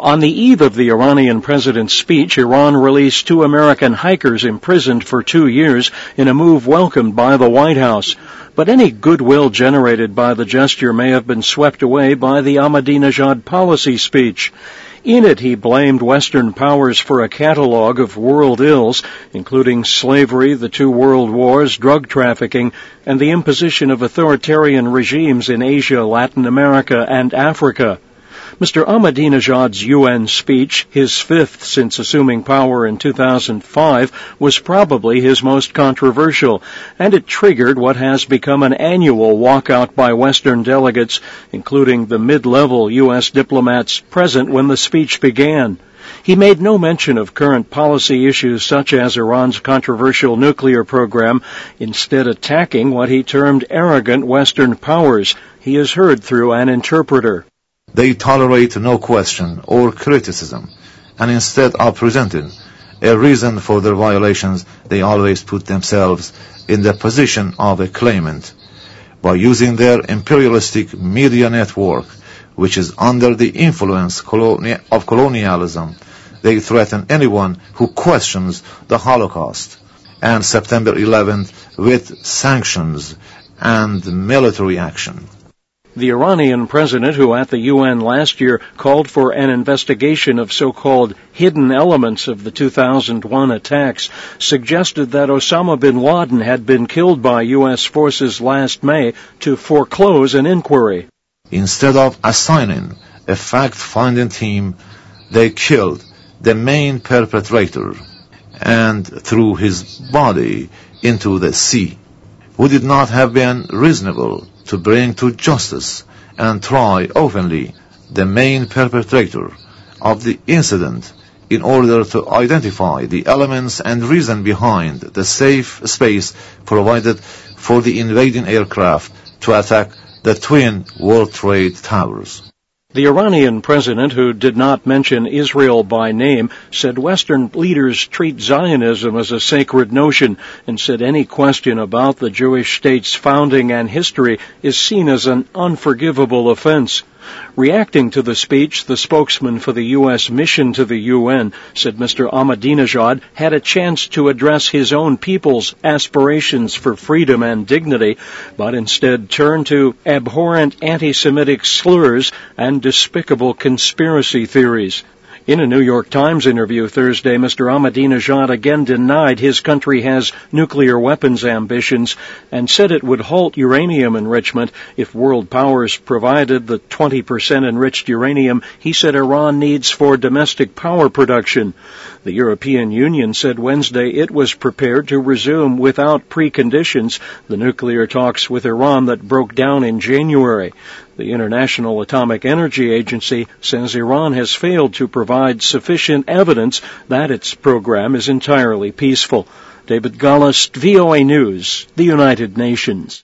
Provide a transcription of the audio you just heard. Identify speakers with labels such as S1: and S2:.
S1: On the eve of the Iranian president's speech, Iran released 2 American hikers imprisoned for 2 years in a move welcomed by the White House. But any goodwill generated by the gesture may have been swept away by the Ahmadinejad policy speech. In it, he blamed Western powers for a catalog of world ills, including slavery, the 2 world wars, drug trafficking, and the imposition of authoritarian regimes in Asia, Latin America, and Africa. Mr. Ahmadinejad's UN speech, his 5th since assuming power in 2005, was probably his most controversial, and it triggered what has become an annual walkout by Western delegates, including the mid-level U.S. diplomats present when the speech began. He made no mention of current policy issues such as Iran's controversial nuclear program, instead attacking what he termed arrogant Western powers. He is heard through an interpreter.
S2: They tolerate no question or criticism, and instead of presenting a reason for their violations, they always put themselves in the position of a claimant. By using their imperialistic media network, which is under the influence of colonialism, they threaten anyone who questions the Holocaust and September 11th with sanctions and military action.
S1: The Iranian president, who at the UN last year called for an investigation of so-called hidden elements of the 2001 attacks, suggested that Osama bin Laden had been killed by U.S. forces last May to foreclose an inquiry.
S2: Instead of assigning a fact-finding team, they killed the main perpetrator and threw his body into the sea. Would it not have been reasonable to bring to justice and try openly the main perpetrator of the incident in order to identify the elements and reason behind the safe space provided for the invading aircraft to attack the twin World Trade Towers?
S1: The Iranian president, who did not mention Israel by name, said Western leaders treat Zionism as a sacred notion and said any question about the Jewish state's founding and history is seen as an unforgivable offense. Reacting to the speech, the spokesman for the U.S. mission to the UN said Mr. Ahmadinejad had a chance to address his own people's aspirations for freedom and dignity, but instead turned to abhorrent anti-Semitic slurs and despicable conspiracy theories. In a New York Times interview Thursday, Mr. Ahmadinejad again denied his country has nuclear weapons ambitions and said it would halt uranium enrichment if world powers provided the 20% enriched uranium he said Iran needs for domestic power production. The European Union said Wednesday it was prepared to resume without preconditions the nuclear talks with Iran that broke down in January. The International Atomic Energy Agency says Iran has failed to provide sufficient evidence that its program is entirely peaceful. David Gollust, VOA News, the United Nations.